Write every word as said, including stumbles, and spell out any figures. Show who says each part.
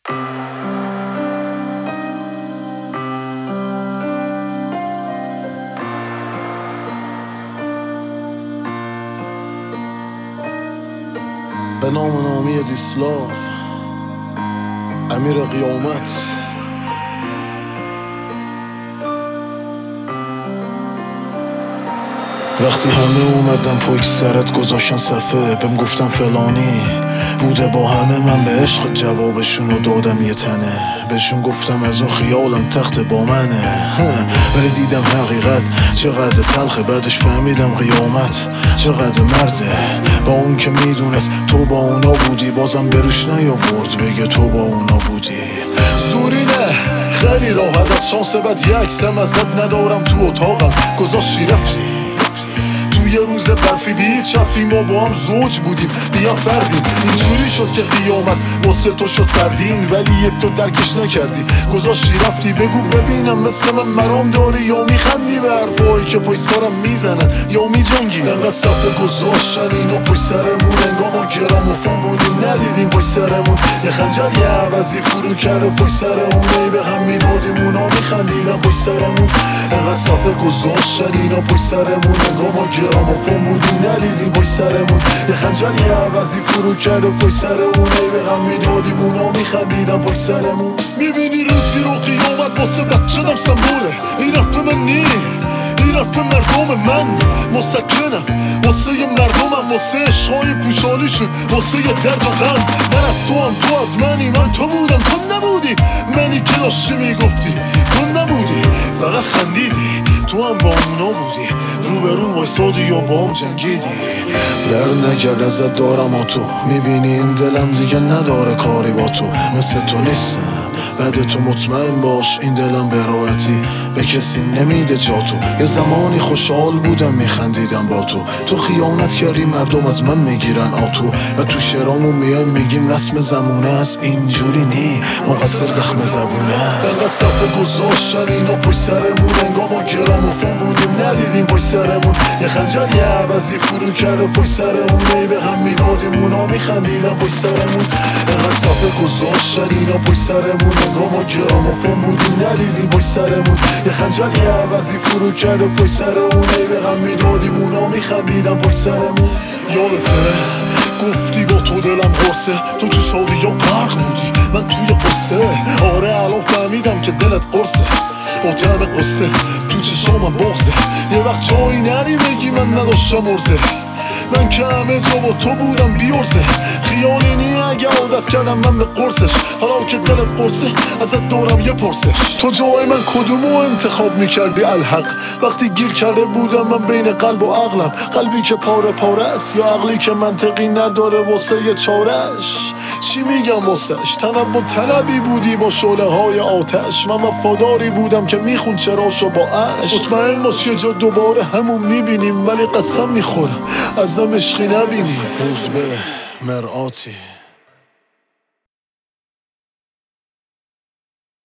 Speaker 1: به نام نامی دیسلاو امیر قیامت. وقتی همه اومدن پشت سرت گذاشتن صفحه، بهم گفتن فلانی بوده با همه، من به عشق جوابشونو دادم یه تنه. بهشون گفتم از اون خیالم تخت با منه، ولی دیدم حقیقت چقدر تلخه. بعدش فهمیدم قیامت چقدر مرده. با اون که میدونست تو با اونا بودی، بازم بروش نیاورد بگه تو با اونا بودی. زوری نه، خیلی راحت از شانس بد یکسم ازت ندارم تو اتاقم گذاشتی رفتی. یه روز برفی بی چفی ما با هم زوج بودیم، بیا فردیم. اینجوری شد که قیامت واسه تو شد فردین، ولی یه تو درکش نکردی گذاشتی رفتی. بگو ببینم مثل من مرام داری یا میخندی به حرفایی که پشت سرم میزنن یا میجنگی؟ انقدر صفحه گذاشتن اینا پشت سرمون، انگار ما گراموفون بودیم ندیدیم پشت سرمون. یه خنجر یه عوضی فرو کرده پشت سرمون، ای به هم میدادیم اونا میخندیدن پشت سرمون. انقدر صفحه گذاشتن اینا پشت سرمون، انگار ما گراموفون بودیم ندیدیم پشت سرمون. یه خنجر یه عوضی فرو کرده پشت سرمون، ای به هم میدادیم اونا میخندیدن پشت سرمون. میبینی روزی رو قیامت واسه بچه‌دم سمبوله. این حرف من نی، این حرف مردم من. مسکنم واسه یه مردمم، واسه عشقای پوشالیشون، واسه یه درد و غم. من از تو هم تو از منی، من تو بودم تو نبودی. منی که داشتی میگفتی تو نبودی، فقط خندیدی. تو هم با اونا بودی، روبرو وایسادی یا با هم جنگیدی. در نکرد ازت دارم و تو میبینی این دلم دیگه نداره کاری با تو. مثل تو نیستم بعد تو مطمئن باش، این دلم به راحتی به کسی نمیده جا تو. یه زمانی خوشحال بودم میخندیدم با تو، تو خیانت کردی مردم از من میگیرن آتو. و تو شعرامون میایم میگیم رسم زمونه است، اینجوری نی مقصر زخم زبونه است. انقدر صفحه گذاشتن اینا پشت سرمون، انگار ما گراموفون بودیم ندیدیم پشت سرمون. یه خنجر یه عوضی فرو کرده پشت سرمون، ای به هم میدادیم اونا میخندیدن پشت سرمون. انقدر صفحه گذاشتن اینا پشت سرمون، انگار ما گراموفون بودیم ندیدیم پشت سرمون. یه خنجر یه عوضی فرو کرده پشت سرمون، ای به هم میدادیم اونا میخندیدن پشت سرمون. یادته گفتی با تو دلم قرصه، تو تو شادی یا غرق بودی من توی قصه. آره الان فهمیدم که دلت قرصه، با طعم قصه تو چشامم بغزه. یه وقت جایی نری بگی من نداشتم ارزه، من که همه جا با تو بودم بیارزه. خیالی نی اگه عادت کردم من به قرصش، حالا که دلت قرصه ازت دارم یه پرسش. تو جای من کدومو انتخاب میکردی الحق؟ وقتی گیر کرده بودم من بین قلب و عقلم، قلبی که پاره پاره است یا عقلی که منطقی نداره واسه یه چارش. چی میگم واسش؟ تنوع طلبی بودی با شعله های آتش، من وفاداری بودم که میخون چراشو با عشق. مطمئن باش یه جا دوباره همون میبینیم، ولی قسم میخورم ازم عشقی نبینی. روز به مرآتی